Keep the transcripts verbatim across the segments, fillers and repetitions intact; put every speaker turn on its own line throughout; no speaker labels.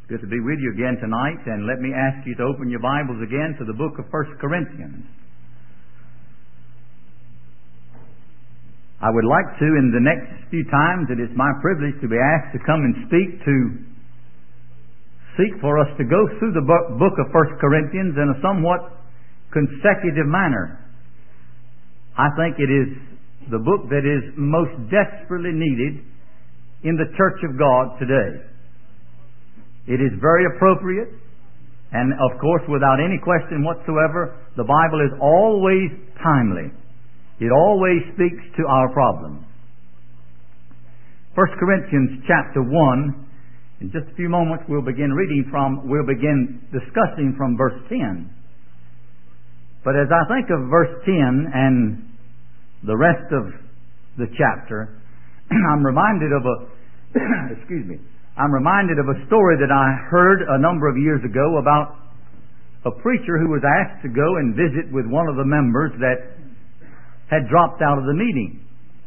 Good to be with you again tonight, and let me ask you to open your Bibles again to the book of First Corinthians. I would like to, in the next few times, it is my privilege to be asked to come and speak to seek for us to go through the book of First Corinthians in a somewhat consecutive manner. I think it is the book that is most desperately needed in the Church of God today. It is very appropriate, and of course, without any question whatsoever, the Bible is always timely. It always speaks to our problems. First Corinthians chapter one, in just a few moments we'll begin reading from, we'll begin discussing from verse ten. But as I think of verse ten and the rest of the chapter, I'm reminded of a, excuse me, I'm reminded of a story that I heard a number of years ago about a preacher who was asked to go and visit with one of the members that had dropped out of the meeting.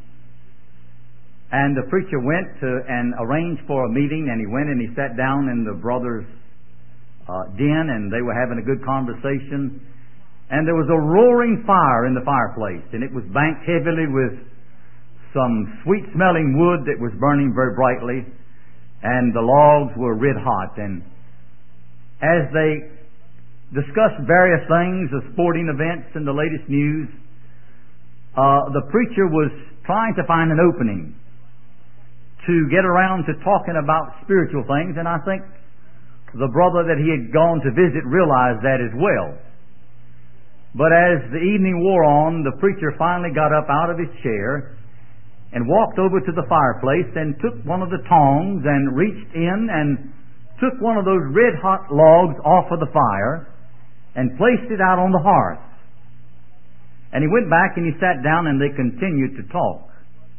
And the preacher went to and arranged for a meeting, and he went and he sat down in the brother's uh, den, and they were having a good conversation. And there was a roaring fire in the fireplace, and it was banked heavily with some sweet-smelling wood that was burning very brightly. And the logs were red hot. And as they discussed various things, the sporting events and the latest news, uh, the preacher was trying to find an opening to get around to talking about spiritual things. And I think the brother that he had gone to visit realized that as well. But as the evening wore on, the preacher finally got up out of his chair and walked over to the fireplace and took one of the tongs and reached in and took one of those red-hot logs off of the fire and placed it out on the hearth. And he went back and he sat down and they continued to talk.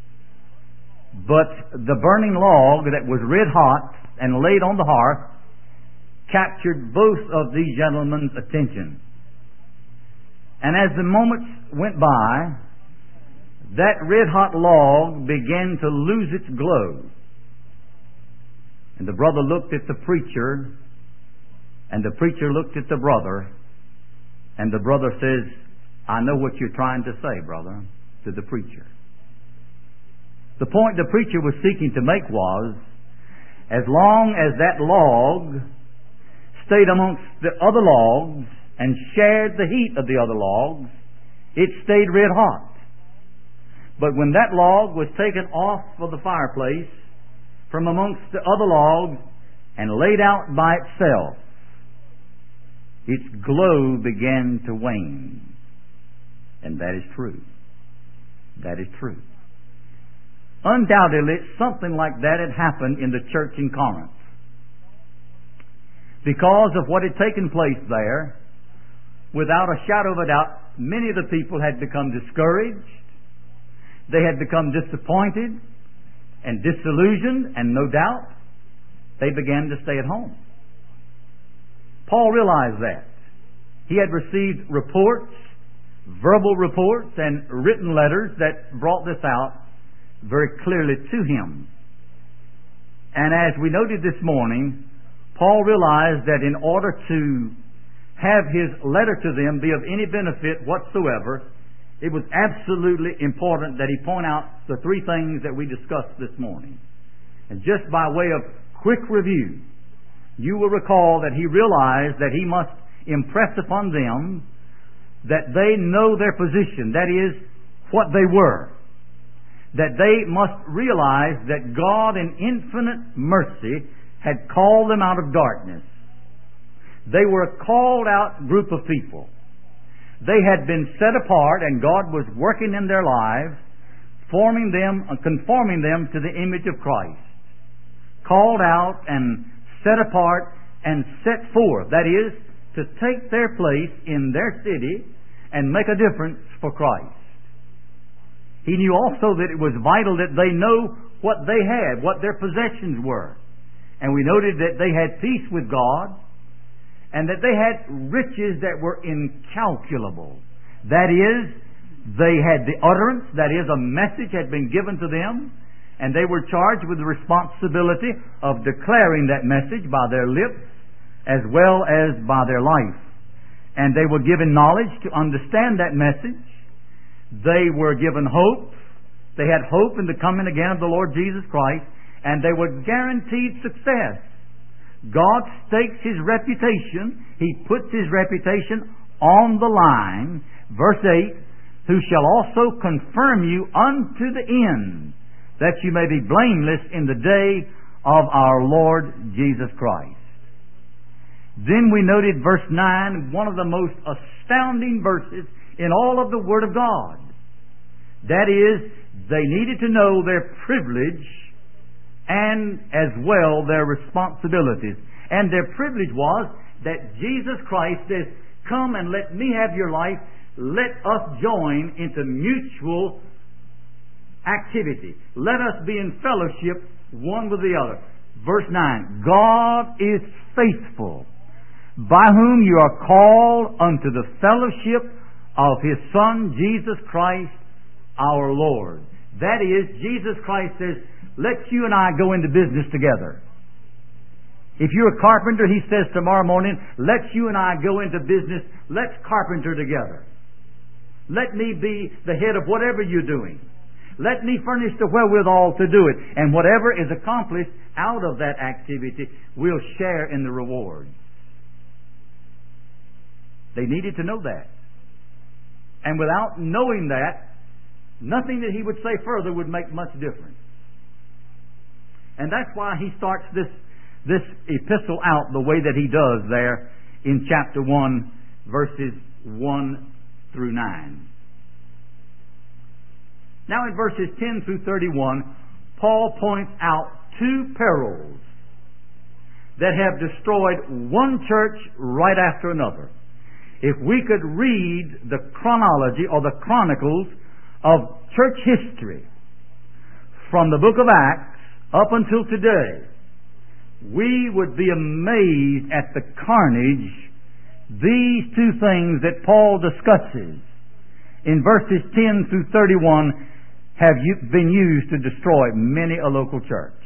But the burning log that was red-hot and laid on the hearth captured both of these gentlemen's attention. And as the moments went by, that red-hot log began to lose its glow. And the brother looked at the preacher, and the preacher looked at the brother, and the brother says, "I know what you're trying to say, brother," to the preacher. The point the preacher was seeking to make was, as long as that log stayed amongst the other logs and shared the heat of the other logs, it stayed red hot. But when that log was taken off of the fireplace from amongst the other logs and laid out by itself, its glow began to wane. And that is true. That is true. Undoubtedly, something like that had happened in the church in Corinth. Because of what had taken place there, without a shadow of a doubt, many of the people had become discouraged. They had become disappointed and disillusioned, and no doubt they began to stay at home. Paul realized that. He had received reports, verbal reports, and written letters that brought this out very clearly to him. And as we noted this morning, Paul realized that in order to have his letter to them be of any benefit whatsoever, it was absolutely important that he point out the three things that we discussed this morning. And just by way of quick review, you will recall that he realized that he must impress upon them that they know their position, that is, what they were. That they must realize that God in infinite mercy had called them out of darkness. They were a called out group of people. They had been set apart, and God was working in their lives, forming them, conforming them to the image of Christ. Called out and set apart and set forth. That is, to take their place in their city and make a difference for Christ. He knew also that it was vital that they know what they had, what their possessions were. And we noted that they had peace with God, and that they had riches that were incalculable. That is, they had the utterance, that is, a message had been given to them, And they were charged with the responsibility of declaring that message by their lips as well as by their life. And they were given knowledge to understand that message. They were given hope. They had hope in the coming again of the Lord Jesus Christ, and they were guaranteed success. God stakes His reputation. He puts His reputation on the line. Verse eight, who shall also confirm you unto the end, that you may be blameless in the day of our Lord Jesus Christ. Then we noted verse nine, one of the most astounding verses in all of the Word of God. That is, they needed to know their privilege and as well their responsibilities. And their privilege was that Jesus Christ says, come and let me have your life. Let us join into mutual activity. Let us be in fellowship one with the other. Verse nine, God is faithful, by whom you are called unto the fellowship of His Son, Jesus Christ, our Lord. That is, Jesus Christ says, let's you and I go into business together. If you're a carpenter, He says tomorrow morning, let's you and I go into business. Let's carpenter together. Let me be the head of whatever you're doing. Let me furnish the wherewithal to do it. And whatever is accomplished out of that activity, we'll share in the rewards. They needed to know that. And without knowing that, nothing that he would say further would make much difference. And that's why he starts this, this epistle out the way that he does there in chapter one, verses one through nine. Now in verses ten through thirty-one, Paul points out two perils that have destroyed one church right after another. If we could read the chronology or the chronicles of church history from the book of Acts up until today, we would be amazed at the carnage these two things that Paul discusses in verses ten through thirty-one have been used to destroy many a local church.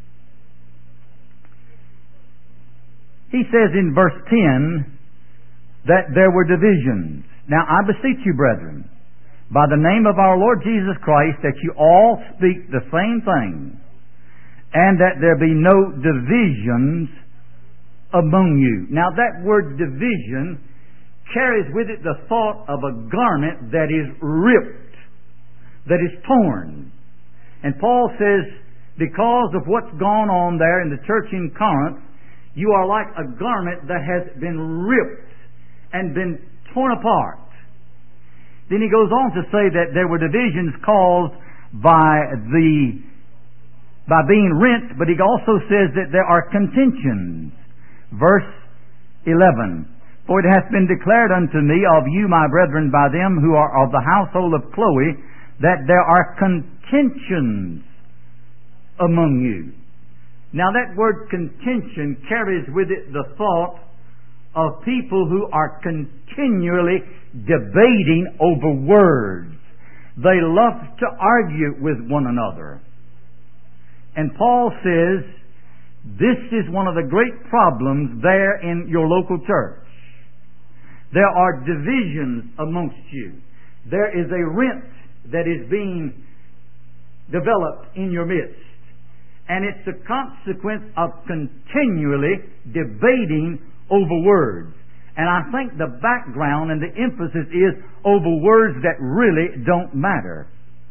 He says in verse ten that there were divisions. Now I beseech you, brethren, by the name of our Lord Jesus Christ, that you all speak the same thing, and that there be no divisions among you. Now that word division carries with it the thought of a garment that is ripped, that is torn. And Paul says, because of what's gone on there in the church in Corinth, you are like a garment that has been ripped and been torn apart. Then he goes on to say that there were divisions caused by the by being rent, but he also says that there are contentions. Verse eleven, for it hath been declared unto me of you, my brethren, by them who are of the household of Chloe, that there are contentions among you. Now that word contention carries with it the thought of people who are continually debating over words. They love to argue with one another. And Paul says, this is one of the great problems there in your local church. There are divisions amongst you. There is a rent that is being developed in your midst. And it's a consequence of continually debating over words. And I think the background and the emphasis is over words that really don't matter.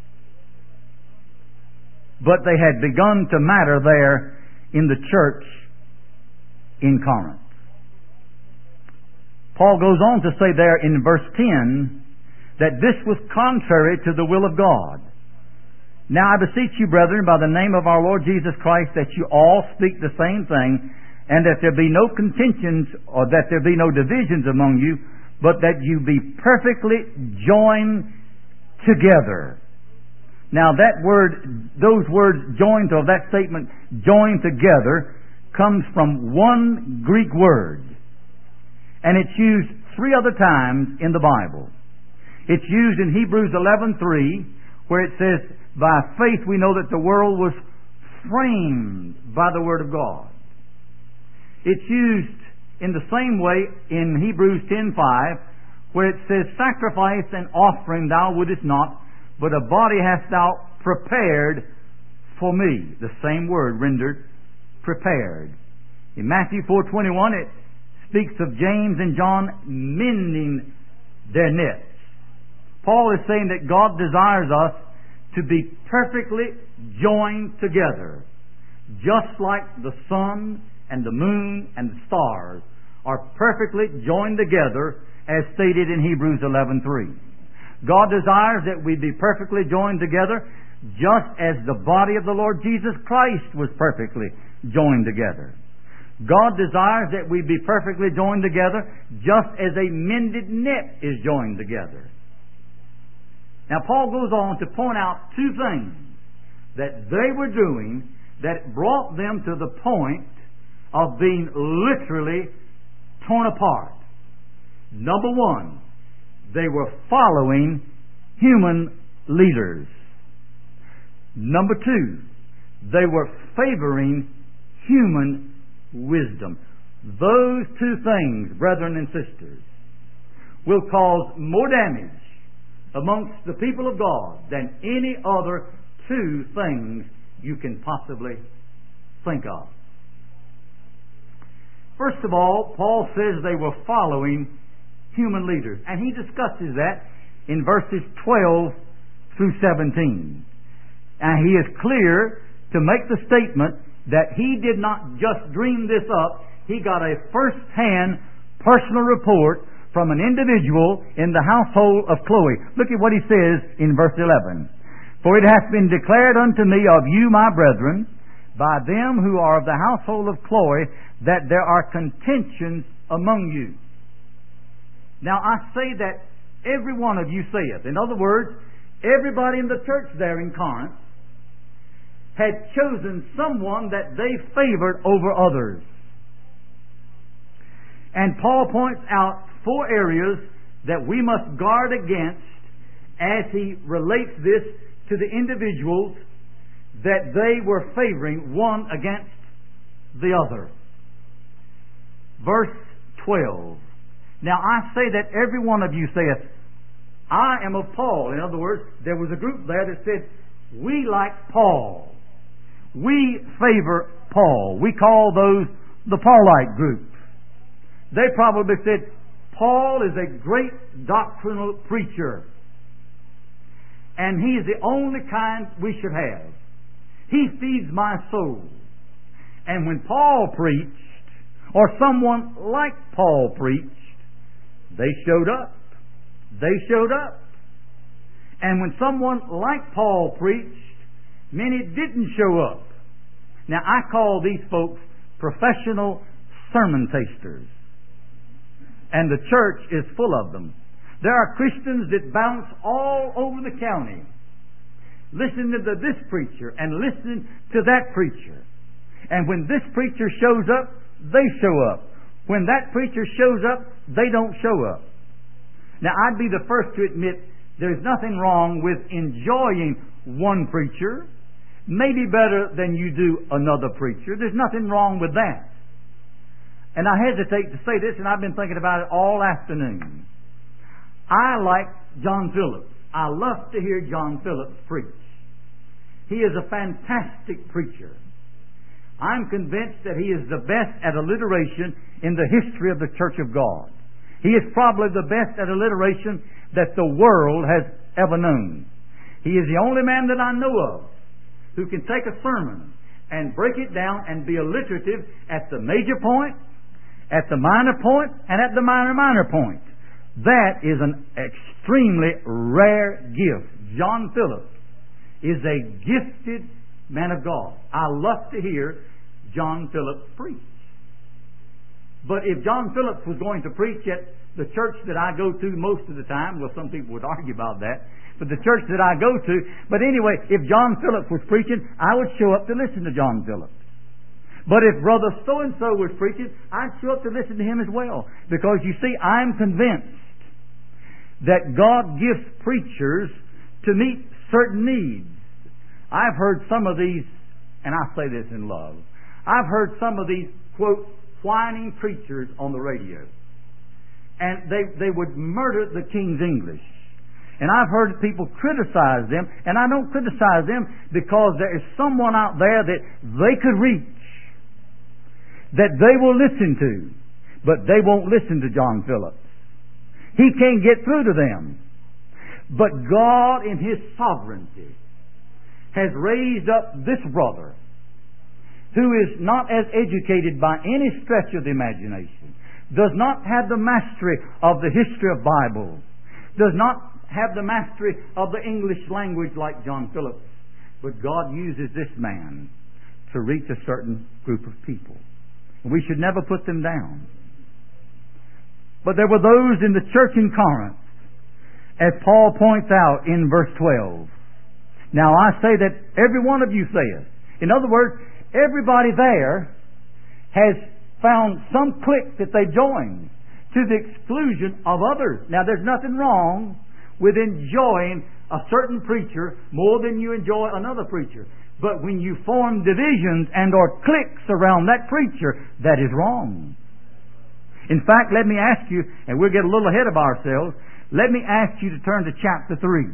But they had begun to matter there in the church in Corinth. Paul goes on to say there in verse ten that this was contrary to the will of God. Now I beseech you, brethren, by the name of our Lord Jesus Christ, that you all speak the same thing, and that there be no contentions, or that there be no divisions among you, but that you be perfectly joined together. Now that word, those words joined, or that statement joined together, comes from one Greek word. And it's used three other times in the Bible. It's used in Hebrews eleven three, where it says, by faith we know that the world was framed by the Word of God. It's used in the same way in Hebrews ten five, where it says, sacrifice and offering thou wouldest not, but a body hast thou prepared for me. The same word rendered prepared. In Matthew four twenty-one, it speaks of James and John mending their nets. Paul is saying that God desires us to be perfectly joined together, just like the sun and the moon and the stars are perfectly joined together, as stated in Hebrews eleven three. God desires that we be perfectly joined together, just as the body of the Lord Jesus Christ was perfectly joined together. God desires that we be perfectly joined together, just as a mended net is joined together. Now, Paul goes on to point out two things that they were doing that brought them to the point of being literally torn apart. Number one, they were following human leaders. Number two, they were favoring human wisdom. Those two things, brethren and sisters, will cause more damage amongst the people of God than any other two things you can possibly think of. First of all, Paul says they were following human leaders, and he discusses that in verses twelve through seventeen. And he is clear to make the statement that he did not just dream this up. He got a first-hand personal report from an individual in the household of Chloe. Look at what he says in verse eleven. For it hath been declared unto me of you, my brethren, by them who are of the household of Chloe, that there are contentions among you. Now I say that every one of you saith. In other words, everybody in the church there in Corinth had chosen someone that they favored over others. And Paul points out four areas that we must guard against as he relates this to the individuals that they were favoring one against the other. Verse twelve. Now I say that every one of you saith, I am of Paul. In other words, there was a group there that said, we like Paul. We favor Paul. We call those the Paulite group. They probably said, Paul is a great doctrinal preacher, and he is the only kind we should have. He feeds my soul. And when Paul preached, or someone like Paul preached, they showed up. They showed up. And when someone like Paul preached, many didn't show up. Now, I call these folks professional sermon tasters. And the church is full of them. There are Christians that bounce all over the county, listening to this preacher and listening to that preacher. And when this preacher shows up, they show up. When that preacher shows up, they don't show up. Now, I'd be the first to admit there's nothing wrong with enjoying one preacher, maybe better than you do another preacher. There's nothing wrong with that. And I hesitate to say this, and I've been thinking about it all afternoon. I like John Phillips. I love to hear John Phillips preach. He is a fantastic preacher. I'm convinced that he is the best at alliteration in the history of the Church of God. He is probably the best at alliteration that the world has ever known. He is the only man that I know of who can take a sermon and break it down and be alliterative at the major point, at the minor point, and at the minor minor point. That is an extremely rare gift. John Phillips is a gifted man of God. I love to hear John Phillips preach. But if John Phillips was going to preach at the church that I go to most of the time, well, some people would argue about that, but the church that I go to, but anyway, if John Phillips was preaching, I would show up to listen to John Phillips. But if Brother so-and-so was preaching, I'd show up to listen to him as well. Because you see, I'm convinced that God gives preachers to meet certain needs. I've heard some of these, and I say this in love, I've heard some of these, quote, whining preachers on the radio. And they, they would murder the King's English. And I've heard people criticize them, and I don't criticize them because there is someone out there that they could reach, that they will listen to, but they won't listen to John Phillips. He can't get through to them. But God, in His sovereignty, has raised up this brother who is not as educated by any stretch of the imagination, does not have the mastery of the history of Bible, does not have the mastery of the English language like John Phillips. But God uses this man to reach a certain group of people. We should never put them down. But there were those in the church in Corinth, as Paul points out in verse twelve. Now I say that every one of you saith. In other words, everybody there has found some clique that they joined to the exclusion of others. Now there's nothing wrong with enjoying a certain preacher more than you enjoy another preacher. But when you form divisions and or cliques around that preacher, that is wrong. In fact, let me ask you, and we'll get a little ahead of ourselves, let me ask you to turn to chapter three.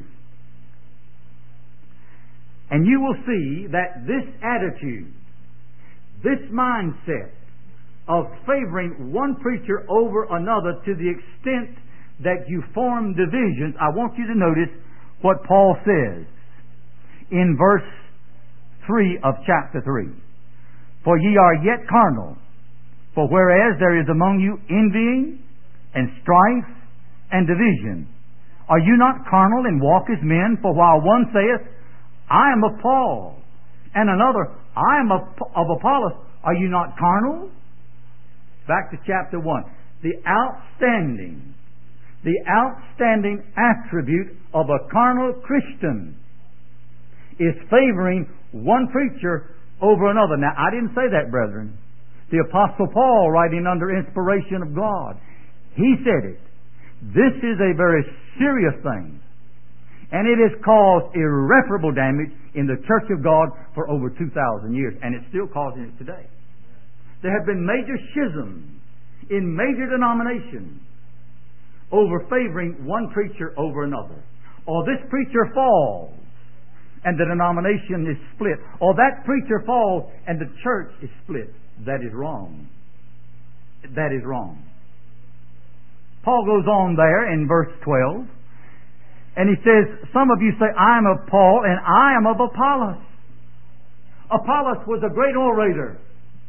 And you will see that this attitude, this mindset of favoring one preacher over another to the extent that you form divisions, I want you to notice what Paul says in verse three of chapter three. For ye are yet carnal, for whereas there is among you envying and strife and division, are you not carnal and walk as men? For while one saith, I am of Paul, and another, I am of, of Apollos, are you not carnal? Back to chapter one. The outstanding The outstanding attribute of a carnal Christian is favoring one preacher over another. Now, I didn't say that, brethren. The Apostle Paul, writing under inspiration of God, he said it. This is a very serious thing. And it has caused irreparable damage in the Church of God for over two thousand years. And it's still causing it today. There have been major schisms in major denominations over favoring one preacher over another. Or this preacher falls and the denomination is split. Or that preacher falls and the church is split. That is wrong. That is wrong. Paul goes on there in verse twelve, and he says, some of you say, I am of Paul and I am of Apollos. Apollos was a great orator.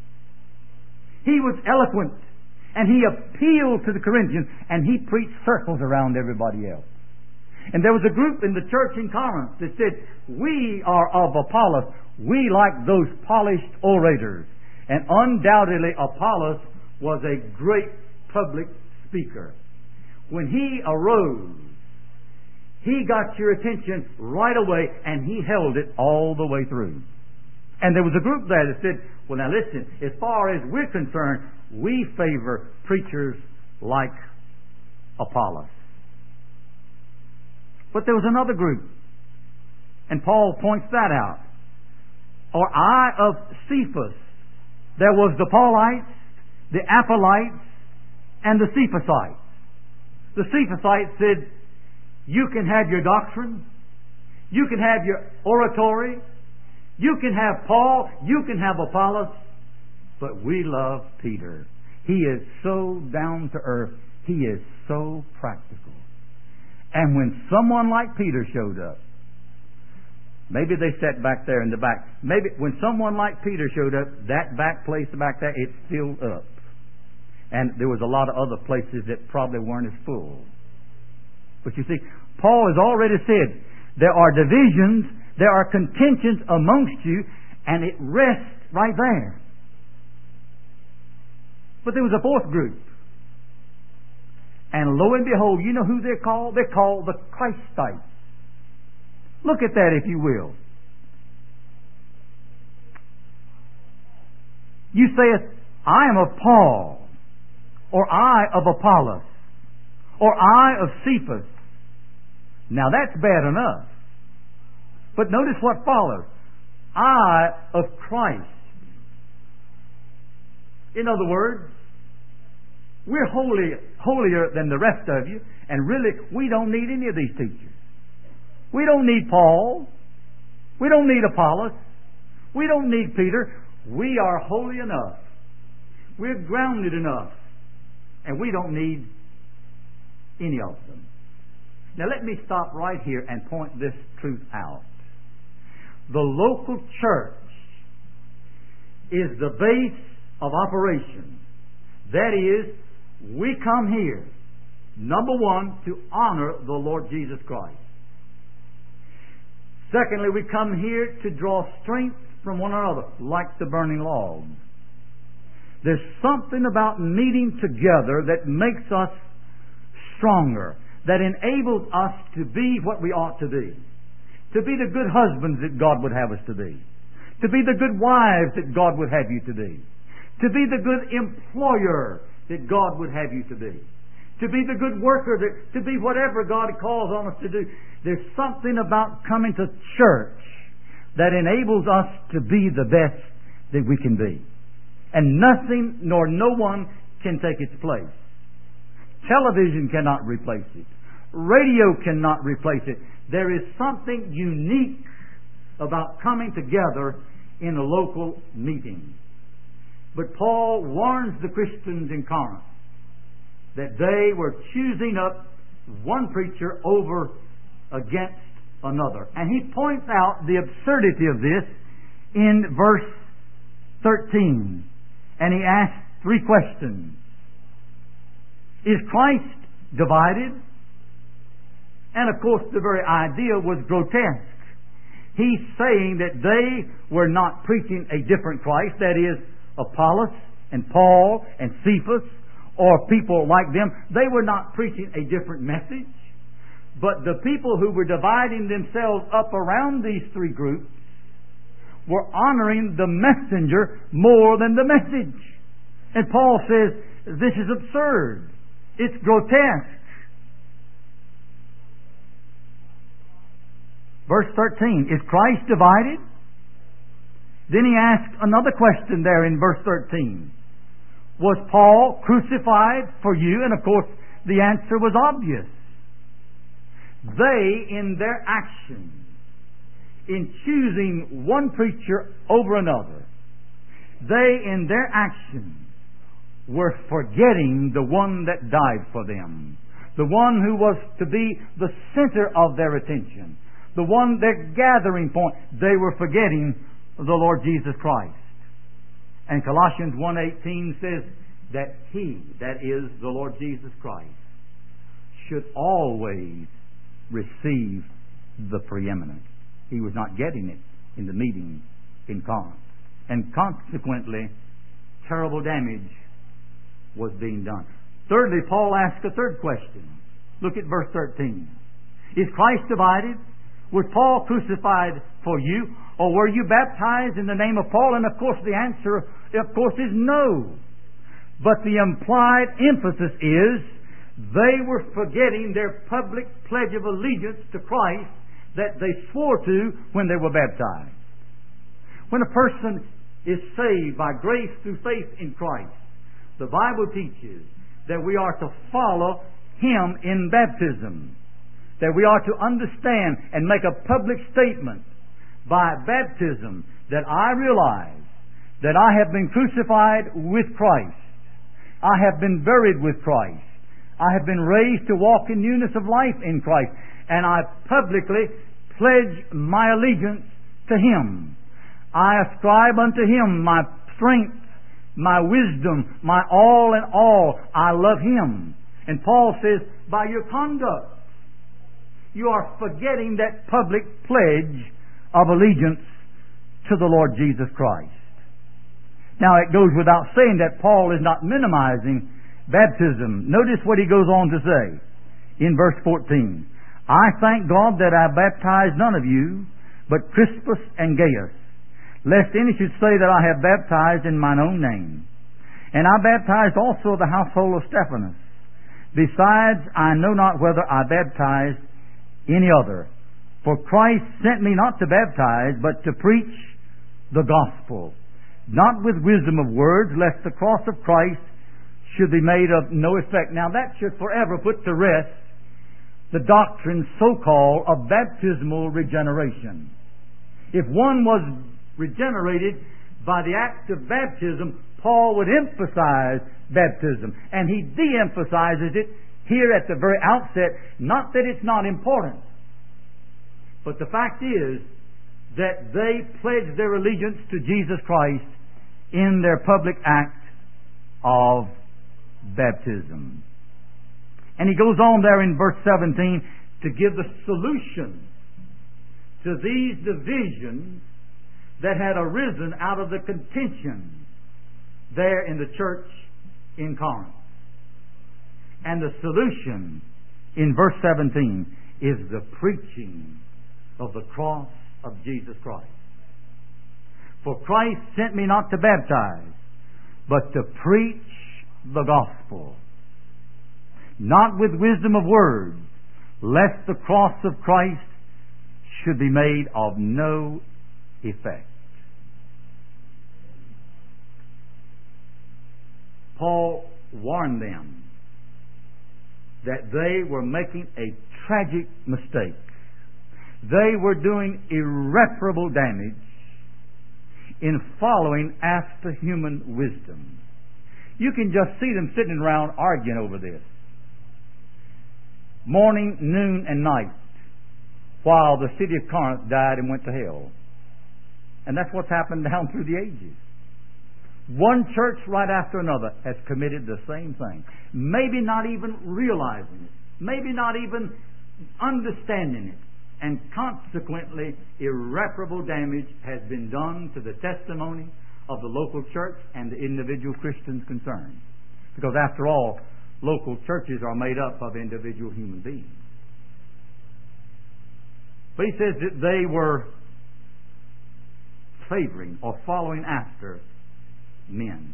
He was eloquent. And he appealed to the Corinthians, and he preached circles around everybody else. And there was a group in the church in Corinth that said, we are of Apollos. We like those polished orators. And undoubtedly Apollos was a great public speaker. When he arose, he got your attention right away, and he held it all the way through. And there was a group there that said, well, now listen, as far as we're concerned, we favor preachers like Apollos. But there was another group, and Paul points that out. Or I of Cephas. There was the Paulites, the Apollites, and the Cephalsites. The Cephasites said, you can have your doctrine, you can have your oratory, you can have Paul, you can have Apollos, but we love Peter. He is so down to earth. He is so practical. And when someone like Peter showed up, maybe they sat back there in the back. Maybe when someone like Peter showed up, that back place back there, it filled up. And there was a lot of other places that probably weren't as full. But you see, Paul has already said, there are divisions, there are contentions amongst you, and it rests right there. But there was a fourth group. And lo and behold, you know who they're called? They're called the Christites. Look at that, if you will. You say, I am of Paul, or I of Apollos, or I of Cephas. Now that's bad enough. But notice what follows. I of Christ. In other words, we're holy, holier than the rest of you, and really, we don't need any of these teachers. We don't need Paul. We don't need Apollos. We don't need Peter. We are holy enough. We're grounded enough. And we don't need any of them. Now let me stop right here and point this truth out. The local church is the base of operation. That is, we come here, number one, to honor the Lord Jesus Christ. Secondly, we come here to draw strength from one another, like the burning log. There's something about meeting together that makes us stronger, that enables us to be what we ought to be. To be the good husbands that God would have us to be. To be the good wives that God would have you to be. To be the good employer that God would have you to be. To be the good worker, that, to be whatever God calls on us to do. There's something about coming to church that enables us to be the best that we can be. And nothing nor no one can take its place. Television cannot replace it. Radio cannot replace it. There is something unique about coming together in a local meeting. But Paul warns the Christians in Corinth that they were choosing up one preacher over against another. And he points out the absurdity of this in verse thirteen. And he asks three questions. Is Christ divided? And of course the very idea was grotesque. He's saying that they were not preaching a different Christ, that is, Apollos and Paul and Cephas or people like them. They were not preaching a different message. But the people who were dividing themselves up around these three groups were honoring the messenger more than the message. And Paul says, this is absurd. It's grotesque. Verse thirteen, is Christ divided? Then he asks another question there in verse thirteen. Was Paul crucified for you? And of course, the answer was obvious. They, in their action, in choosing one preacher over another, they, in their action, were forgetting the one that died for them. The one who was to be the center of their attention. The one, their gathering point. They were forgetting the Lord Jesus Christ. And Colossians one eighteen says that He, that is the Lord Jesus Christ, should always receive the preeminence. He was not getting it in the meeting in Corinth. And consequently, terrible damage was being done. Thirdly, Paul asked a third question. Look at verse thirteen. Is Christ divided? Was Paul crucified for you? Or were you baptized in the name of Paul? And of course the answer, of course, is no. But the implied emphasis is they were forgetting their public pledge of allegiance to Christ that they swore to when they were baptized. When a person is saved by grace through faith in Christ, the Bible teaches that we are to follow Him in baptism. That we are to understand and make a public statement by baptism that I realize that I have been crucified with Christ. I have been buried with Christ. I have been raised to walk in newness of life in Christ. And I publicly pledge my allegiance to Him. I ascribe unto Him my strength, my wisdom, my all in all. I love Him. And Paul says, by your conduct, you are forgetting that public pledge of allegiance to the Lord Jesus Christ. Now it goes without saying that Paul is not minimizing baptism. Notice what he goes on to say in verse fourteen. I thank God that I baptized none of you, but Crispus and Gaius, lest any should say that I have baptized in mine own name. And I baptized also the household of Stephanas. Besides, I know not whether I baptized any other. For Christ sent me not to baptize, but to preach the gospel, not with wisdom of words, lest the cross of Christ should be made of no effect. Now that should forever put to rest the doctrine so-called of baptismal regeneration. If one was regenerated by the act of baptism, Paul would emphasize baptism, and he de-emphasizes it here at the very outset. Not that it's not important, but the fact is that they pledged their allegiance to Jesus Christ in their public act of baptism. And he goes on there in verse seventeen to give the solution to these divisions that had arisen out of the contention there in the church in Corinth. And the solution in verse seventeen is the preaching of the cross of Jesus Christ. For Christ sent me not to baptize, but to preach the gospel, not with wisdom of words, lest the cross of Christ should be made of no effect. Paul warned them that they were making a tragic mistake. They were doing irreparable damage in following after human wisdom. You can just see them sitting around arguing over this, morning, noon, and night, while the city of Corinth died and went to hell. And that's what's happened down through the ages. One church right after another has committed the same thing. Maybe not even realizing it. Maybe not even understanding it. And consequently, irreparable damage has been done to the testimony of the local church and the individual Christians concerned. Because after all, local churches are made up of individual human beings. But he says that they were favoring or following after men.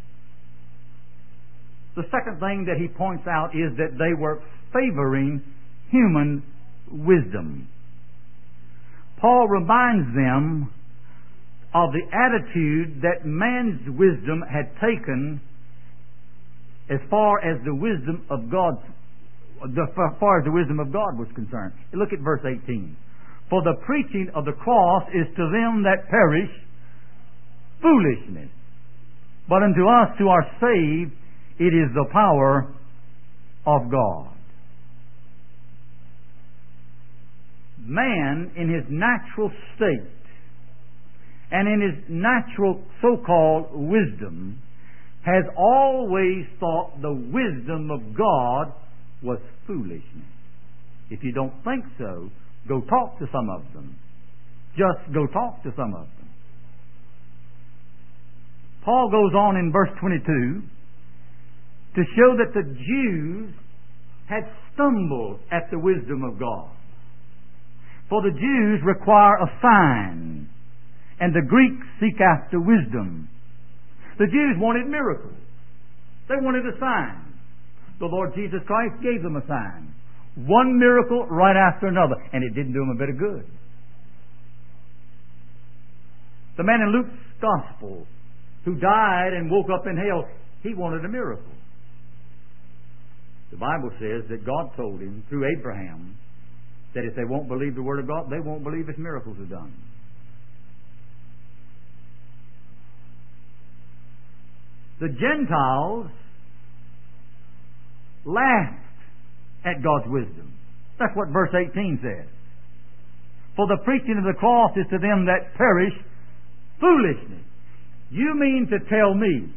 The second thing that he points out is that they were favoring human wisdom. Paul reminds them of the attitude that man's wisdom had taken as far as the wisdom of God, as far as the wisdom of God was concerned. Look at verse eighteen. For the preaching of the cross is to them that perish foolishness, but unto us who are saved it is the power of God. Man, in his natural state and in his natural so-called wisdom, has always thought the wisdom of God was foolishness. If you don't think so, go talk to some of them. Just go talk to some of them. Paul goes on in verse twenty-two to show that the Jews had stumbled at the wisdom of God. For the Jews require a sign, and the Greeks seek after wisdom. The Jews wanted miracles. They wanted a sign. The Lord Jesus Christ gave them a sign. One miracle right after another, and it didn't do them a bit of good. The man in Luke's Gospel who died and woke up in hell, he wanted a miracle. The Bible says that God told him through Abraham that if they won't believe the Word of God, they won't believe if miracles are done. The Gentiles laughed at God's wisdom. That's what verse eighteen says. For the preaching of the cross is to them that perish foolishness. You mean to tell me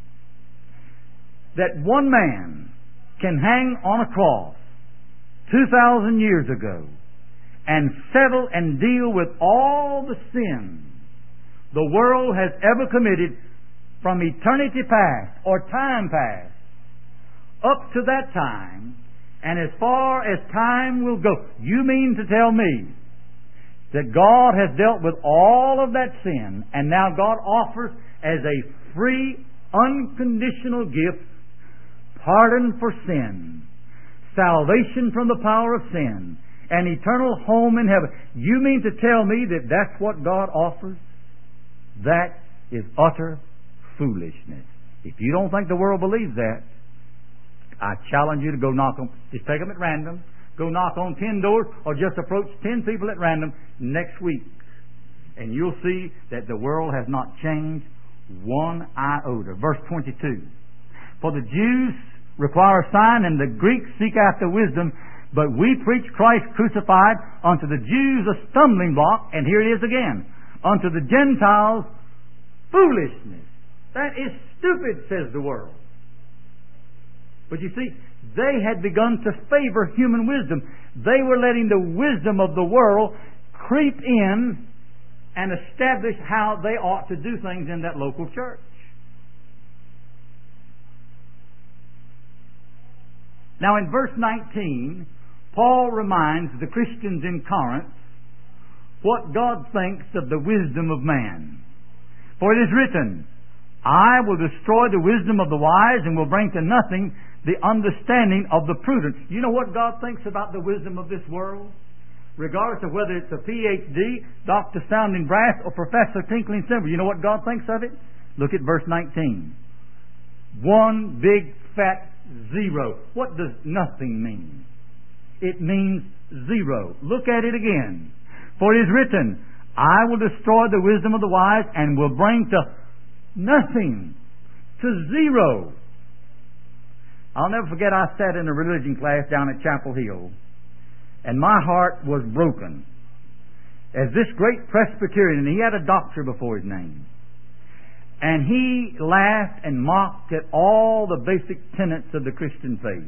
that one man can hang on a cross two thousand years ago and settle and deal with all the sins the world has ever committed from eternity past or time past up to that time, and as far as time will go? You mean to tell me that God has dealt with all of that sin, and now God offers as a free, unconditional gift pardon for sin, salvation from the power of sin, an eternal home in heaven. You mean to tell me that that's what God offers? That is utter foolishness. If you don't think the world believes that, I challenge you to go knock on, just take them at random, go knock on ten doors, or just approach ten people at random next week. And you'll see that the world has not changed one iota. Verse twenty-two. For the Jews require a sign, and the Greeks seek after wisdom, but we preach Christ crucified, unto the Jews a stumbling block, and here it is again, unto the Gentiles foolishness. That is stupid, says the world. But you see, they had begun to favor human wisdom. They were letting the wisdom of the world creep in and establish how they ought to do things in that local church. Now in verse nineteen, Paul reminds the Christians in Corinth what God thinks of the wisdom of man. For it is written, I will destroy the wisdom of the wise, and will bring to nothing the understanding of the prudent. You know what God thinks about the wisdom of this world? Regardless of whether it's a P H D, Doctor Sounding Brass, or Professor Tinkling Silver, you know what God thinks of it? Look at verse nineteen. One big fat zero. What does nothing mean? It means zero. Look at it again. For it is written, I will destroy the wisdom of the wise, and will bring to nothing, to zero. I'll never forget, I sat in a religion class down at Chapel Hill, and my heart was broken as this great Presbyterian, and he had a doctor before his name, and he laughed and mocked at all the basic tenets of the Christian faith.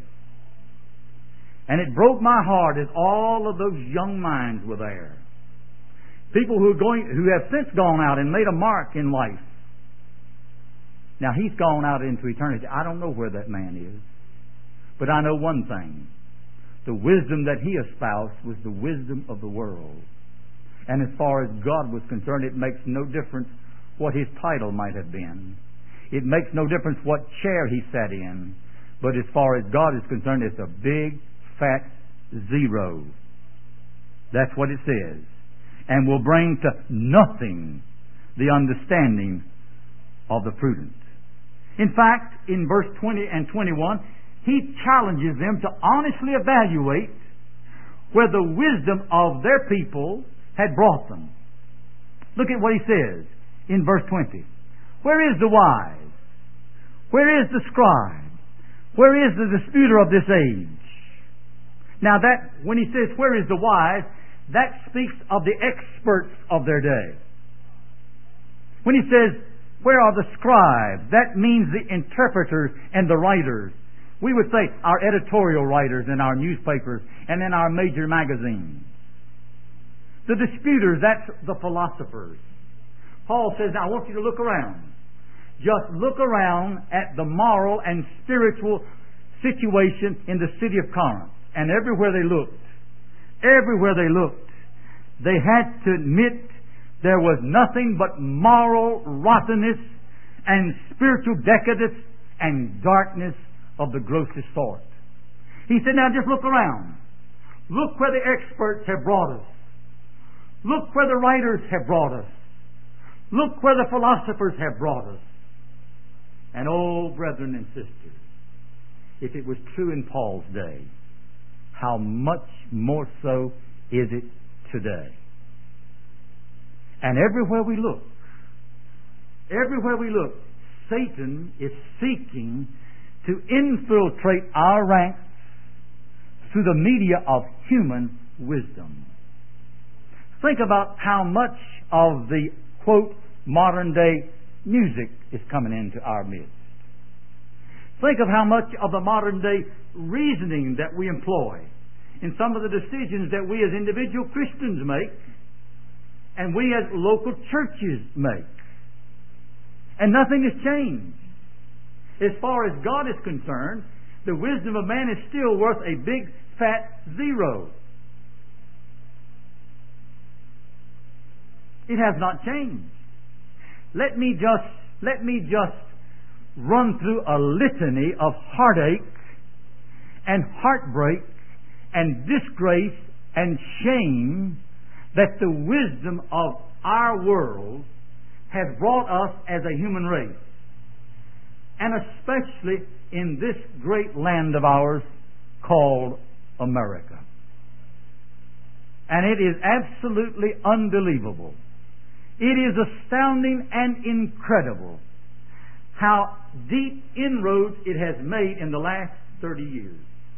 And it broke my heart as all of those young minds were there. People who are going, who have since gone out and made a mark in life. Now he's gone out into eternity. I don't know where that man is. But I know one thing. The wisdom that he espoused was the wisdom of the world. And as far as God was concerned, it makes no difference what his title might have been. It makes no difference what chair he sat in. But as far as God is concerned, it's a big, fat zero. That's what it says. And will bring to nothing the understanding of the prudent. In fact, in verse twenty and twenty-one, he challenges them to honestly evaluate where the wisdom of their people had brought them. Look at what he says in verse twenty. Where is the wise? Where is the scribe? Where is the disputer of this age? Now that, when he says, where is the wise, that speaks of the experts of their day. When he says, where are the scribes? That means the interpreters and the writers. We would say our editorial writers in our newspapers and in our major magazines. The disputers, that's the philosophers. Paul says, now I want you to look around. Just look around at the moral and spiritual situation in the city of Corinth. And everywhere they looked, everywhere they looked, they had to admit there was nothing but moral rottenness and spiritual decadence and darkness of the grossest sort. He said, now just look around. Look where the experts have brought us. Look where the writers have brought us. Look where the philosophers have brought us. And oh, brethren and sisters, if it was true in Paul's day, how much more so is it today? And everywhere we look, everywhere we look, Satan is seeking to infiltrate our ranks through the media of human wisdom. Think about how much of the, quote, modern day music is coming into our midst. Think of how much of the modern day reasoning that we employ in some of the decisions that we as individual Christians make and we as local churches make. And nothing has changed. As far as God is concerned, the wisdom of man is still worth a big fat zero. It has not changed. Let me just let me just run through a litany of heartache and heartbreak and disgrace and shame that the wisdom of our world has brought us as a human race, and especially in this great land of ours called America. And it is absolutely unbelievable. It is astounding and incredible how deep inroads it has made in the last thirty years.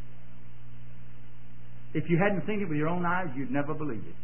If you hadn't seen it with your own eyes, you'd never believe it.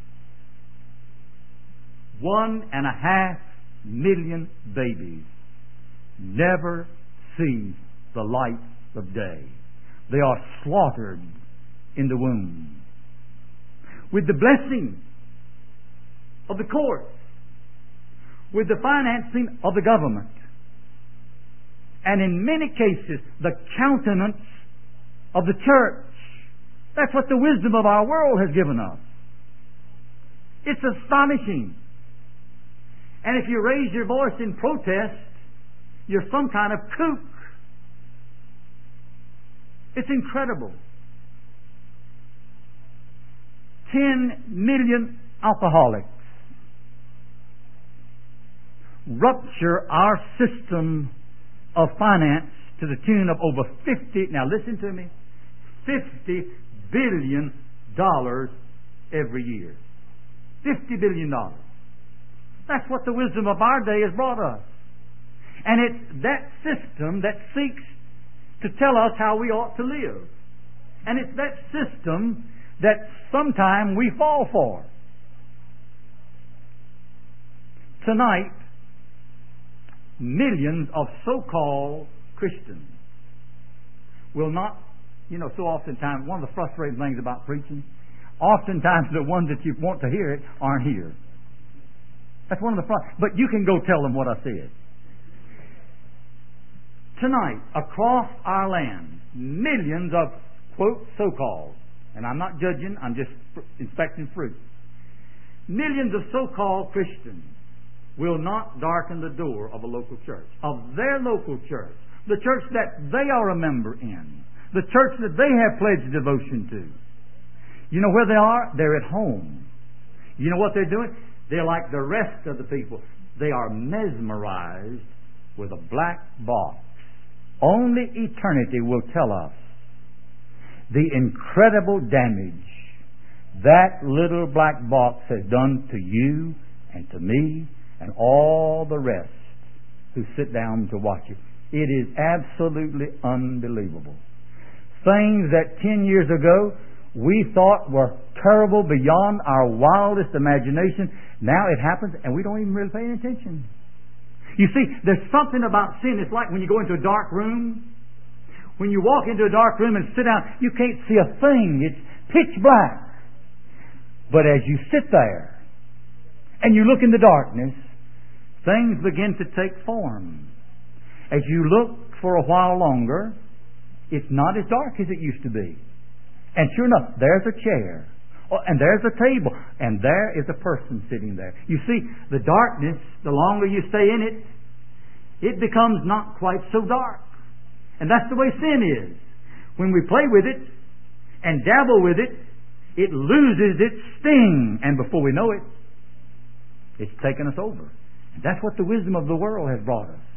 One and a half million babies never see the light of day. They are slaughtered in the womb. With the blessing of the courts, with the financing of the government, and in many cases the countenance of the church. That's what the wisdom of our world has given us. It's astonishing. And if you raise your voice in protest, you're some kind of kook. It's incredible. Ten million alcoholics rupture our system of finance to the tune of over fifty, now listen to me, fifty billion dollars every year. fifty billion dollars. That's what the wisdom of our day has brought us. And it's that system that seeks to tell us how we ought to live. And it's that system that sometime we fall for. Tonight, millions of so-called Christians will not, you know, so oftentimes, one of the frustrating things about preaching, oftentimes the ones that you want to hear it aren't here. That's one of the fr- but you can go tell them what I said. Tonight, across our land, millions of, quote, so-called, and I'm not judging, I'm just inspecting fruit. Millions of so-called Christians will not darken the door of a local church, of their local church, the church that they are a member in, the church that they have pledged devotion to. You know where they are? They're at home. You know what they're doing? They're like the rest of the people. They are mesmerized with a black box. Only eternity will tell us the incredible damage that little black box has done to you and to me and all the rest who sit down to watch it. It is absolutely unbelievable. Things that ten years ago we thought were terrible beyond our wildest imagination, now it happens and we don't even really pay any attention. You see, there's something about sin. It's like when you go into a dark room. When you walk into a dark room and sit down, you can't see a thing. It's pitch black. But as you sit there and you look in the darkness, things begin to take form. As you look for a while longer, it's not as dark as it used to be. And sure enough, there's a chair. Oh, and there's a table. And there is a person sitting there. You see, the darkness, the longer you stay in it, it becomes not quite so dark. And that's the way sin is. When we play with it and dabble with it, it loses its sting. And before we know it, it's taken us over. And that's what the wisdom of the world has brought us.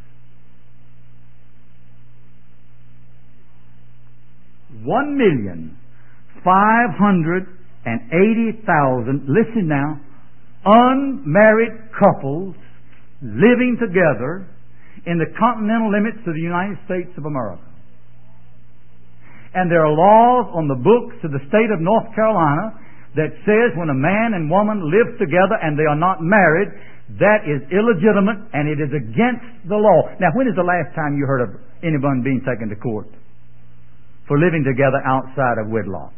One million five hundred and eighty thousand, listen now, unmarried couples living together in the continental limits of the United States of America. And there are laws on the books of the state of North Carolina that says when a man and woman live together and they are not married, that is illegitimate and it is against the law. Now, when is the last time you heard of anyone being taken to court for living together outside of wedlock?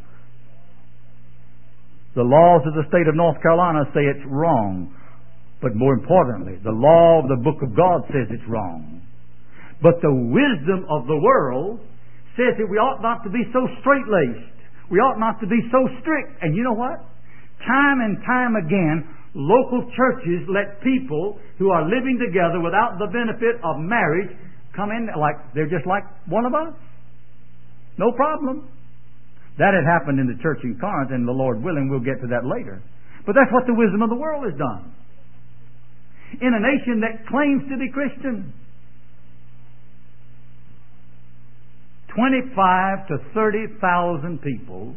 The laws of the state of North Carolina say it's wrong. But more importantly, the law of the book of God says it's wrong. But the wisdom of the world says that we ought not to be so straight-laced. We ought not to be so strict. And you know what? Time and time again, local churches let people who are living together without the benefit of marriage come in like they're just like one of us. No problem. That had happened in the church in Corinth, and the Lord willing, we'll get to that later. But that's what the wisdom of the world has done. In a nation that claims to be Christian, twenty-five to thirty thousand people,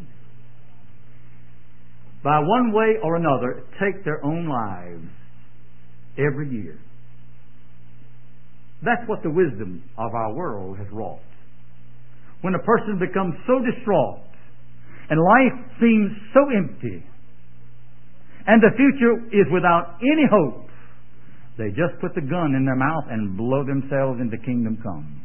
by one way or another, take their own lives every year. That's what the wisdom of our world has wrought. When a person becomes so distraught and life seems so empty and the future is without any hope, they just put the gun in their mouth and blow themselves into kingdom come.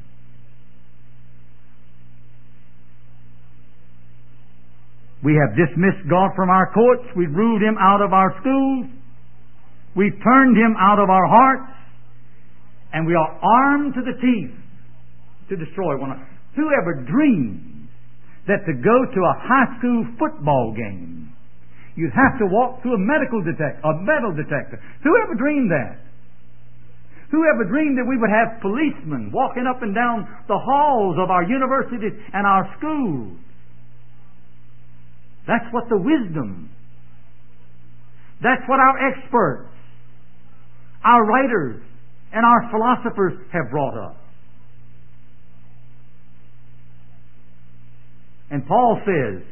We have dismissed God from our courts. We've ruled Him out of our schools. We've turned Him out of our hearts. And we are armed to the teeth to destroy one another. Whoever dreams that to go to a high school football game, you'd have to walk through a medical detector, a metal detector. Whoever dreamed that? Whoever dreamed that we would have policemen walking up and down the halls of our universities and our schools? That's what the wisdom, that's what our experts, our writers, and our philosophers have brought us. And Paul says,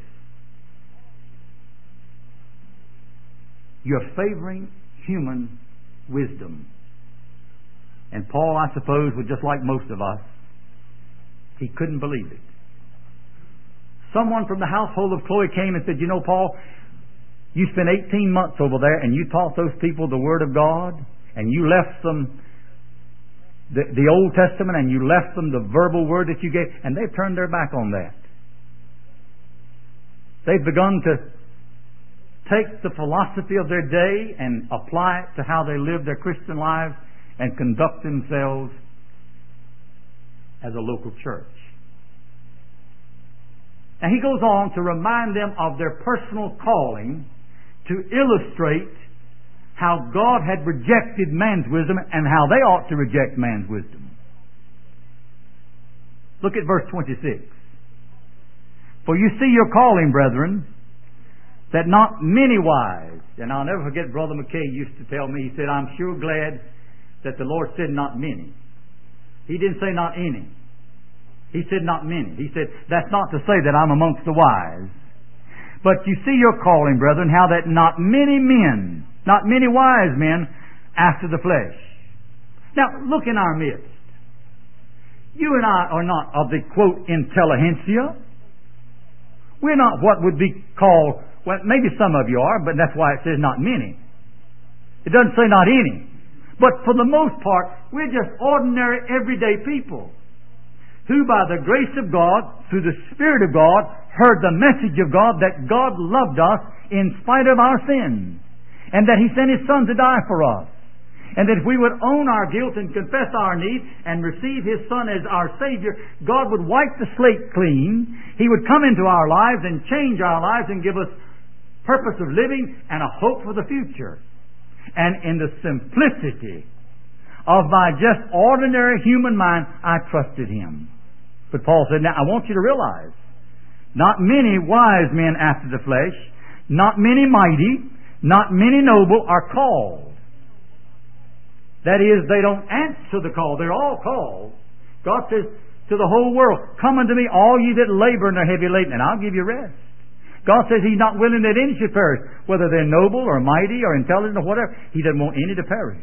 you're favoring human wisdom. And Paul, I suppose, was just like most of us. He couldn't believe it. Someone from the household of Chloe came and said, you know, Paul, you spent eighteen months over there and you taught those people the Word of God, and you left them the, the Old Testament, and you left them the verbal word that you gave, and they've turned their back on that. They've begun to take the philosophy of their day and apply it to how they live their Christian lives and conduct themselves as a local church. And he goes on to remind them of their personal calling to illustrate how God had rejected man's wisdom and how they ought to reject man's wisdom. Look at verse twenty-six. For you see your calling, brethren, that not many wise, and I'll never forget Brother McKay used to tell me, he said, I'm sure glad that the Lord said not many. He didn't say not any. He said not many. He said, that's not to say that I'm amongst the wise. But you see your calling, brethren, how that not many men, not many wise men, after the flesh. Now, look in our midst. You and I are not of the, quote, intelligentsia. We're not what would be called, well, maybe some of you are, but that's why it says not many. It doesn't say not any. But for the most part, we're just ordinary, everyday people who by the grace of God, through the Spirit of God, heard the message of God that God loved us in spite of our sins, and that He sent His Son to die for us, and that if we would own our guilt and confess our need and receive His Son as our Savior, God would wipe the slate clean. He would come into our lives and change our lives and give us purpose of living and a hope for the future. And in the simplicity of my just ordinary human mind, I trusted Him. But Paul said, now I want you to realize, not many wise men after the flesh, not many mighty, not many noble are called. That is, they don't answer the call. They're all called. God says to the whole world, come unto me, all ye that labor and are heavy laden, and I'll give you rest. God says He's not willing that any should perish, whether they're noble or mighty or intelligent or whatever. He doesn't want any to perish.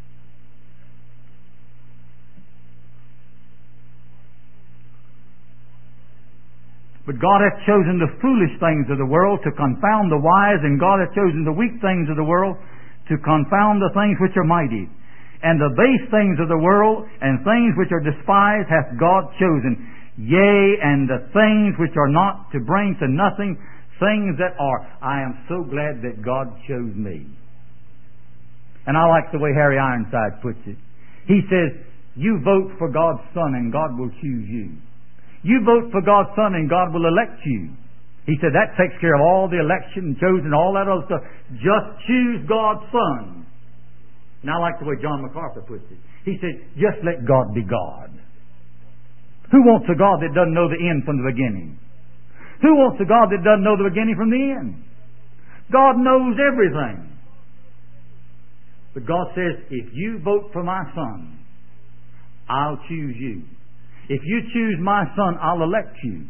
But God hath chosen the foolish things of the world to confound the wise, and God hath chosen the weak things of the world to confound the things which are mighty. And the base things of the world and things which are despised hath God chosen. Yea, and the things which are not, to bring to nothing things that are. I am so glad that God chose me. And I like the way Harry Ironside puts it. He says, you vote for God's Son and God will choose you. You vote for God's Son and God will elect you. He said that takes care of all the election, chosen, all that other stuff. Just choose God's Son. And I like the way John MacArthur puts it. He said, just let God be God. Who wants a God that doesn't know the end from the beginning? Who wants a God that doesn't know the beginning from the end? God knows everything. But God says, if you vote for my Son, I'll choose you. If you choose my Son, I'll elect you.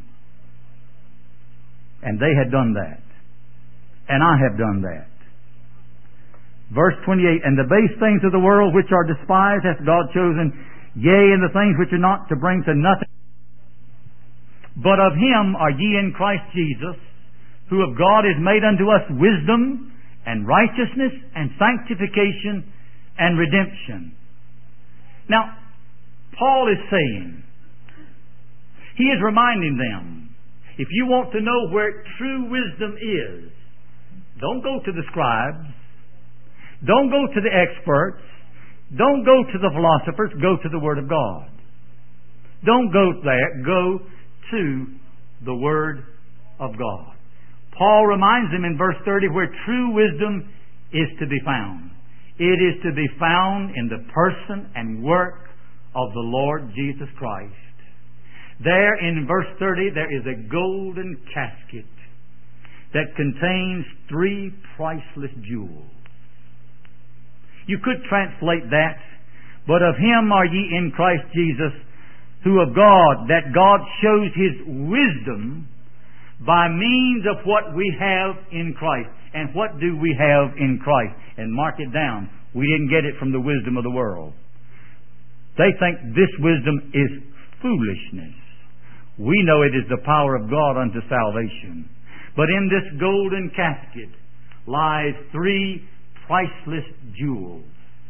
And they had done that. And I have done that. Verse twenty-eight, and the base things of the world which are despised hath God chosen, yea, and the things which are not, to bring to nothing. But of Him are ye in Christ Jesus, who of God is made unto us wisdom and righteousness and sanctification and redemption. Now, Paul is saying, he is reminding them, if you want to know where true wisdom is, don't go to the scribes, don't go to the experts, don't go to the philosophers, go to the Word of God. Don't go there, go to the Word of God. Paul reminds them in verse thirty where true wisdom is to be found. It is to be found in the person and work of the Lord Jesus Christ. There in verse thirty there is a golden casket that contains three priceless jewels. You could translate that, but of Him are ye in Christ Jesus, who of God, that God shows His wisdom by means of what we have in Christ. And what do we have in Christ? And mark it down. We didn't get it from the wisdom of the world. They think this wisdom is foolishness. We know it is the power of God unto salvation. But in this golden casket lies three priceless jewels.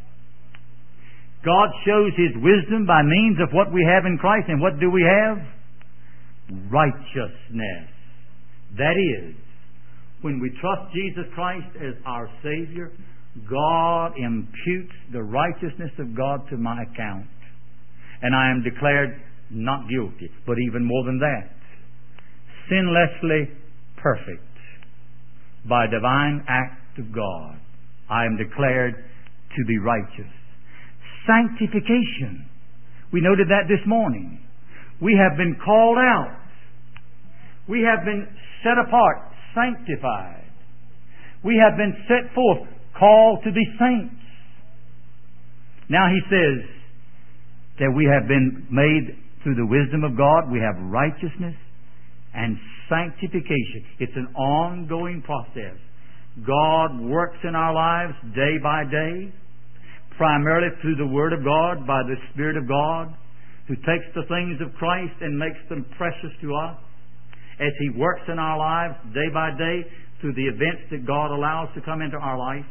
God shows His wisdom by means of what we have in Christ. And what do we have? Righteousness. That is, when we trust Jesus Christ as our Savior, God imputes the righteousness of God to my account. And I am declared not guilty, but even more than that, sinlessly perfect by divine act of God. I am declared to be righteous. Sanctification. We noted that this morning. We have been called out. We have been set apart, sanctified. We have been set forth, called to be saints. Now He says that we have been made through the wisdom of God. We have righteousness and sanctification. It's an ongoing process. God works in our lives day by day, primarily through the Word of God, by the Spirit of God, who takes the things of Christ and makes them precious to us, as He works in our lives day by day through the events that God allows to come into our life.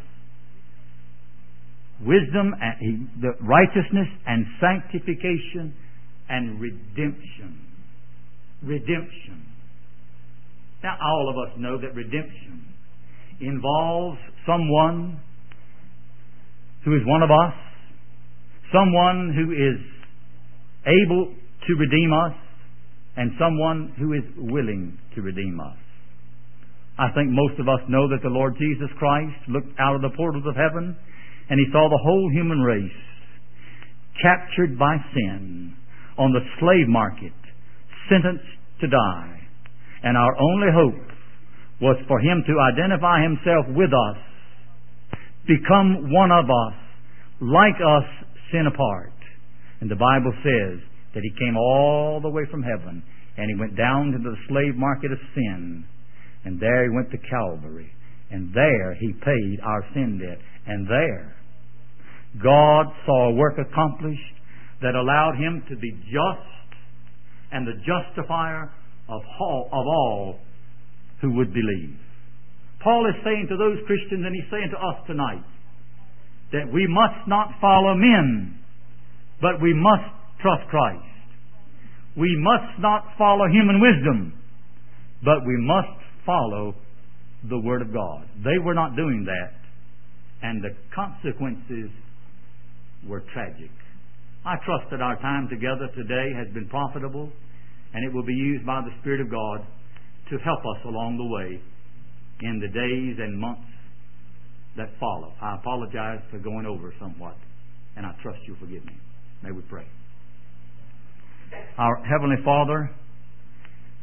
Wisdom, and the righteousness and sanctification and redemption. Redemption. Now, all of us know that redemption involves someone who is one of us, someone who is able to redeem us, and someone who is willing to redeem us. I think most of us know that the Lord Jesus Christ looked out of the portals of heaven and He saw the whole human race captured by sin on the slave market, sentenced to die. And our only hope was for Him to identify Himself with us, become one of us, like us, sin apart. And the Bible says that He came all the way from heaven and He went down to the slave market of sin, and there He went to Calvary, and there He paid our sin debt, and there God saw a work accomplished that allowed Him to be just and the justifier of all, of all who would believe. Paul is saying to those Christians, and he's saying to us tonight, that we must not follow men, but we must trust Christ. We must not follow human wisdom, but we must follow the Word of God. They were not doing that, and the consequences were tragic. I trust that our time together today has been profitable, and it will be used by the Spirit of God to help us along the way in the days and months that follow. I apologize for going over somewhat, and I trust you'll forgive me. May we pray. Our Heavenly Father,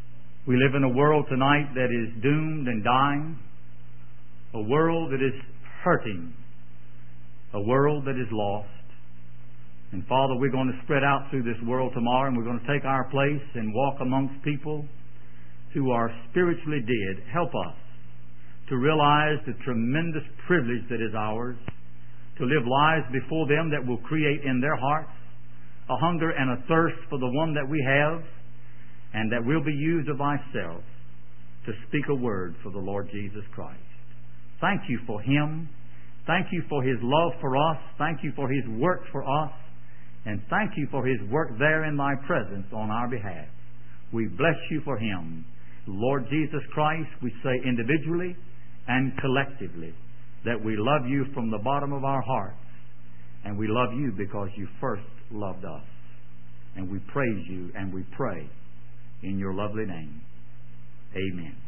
We live in a world tonight that is doomed and dying, a world that is hurting, a world that is lost. And Father, we're going to spread out through this world tomorrow, and we're going to take our place and walk amongst people who are spiritually dead. Help us to realize the tremendous privilege that is ours, to live lives before them that will create in their hearts a hunger and a thirst for the one that we have, and that will be used of Thyself to speak a word for the Lord Jesus Christ. Thank you for Him. Thank you for His love for us. Thank you for His work for us. And thank you for His work there in Thy presence on our behalf. We bless you for Him. Lord Jesus Christ, we say individually and collectively that we love you from the bottom of our hearts. And we love you because you first loved us. And we praise you and we pray in your lovely name. Amen.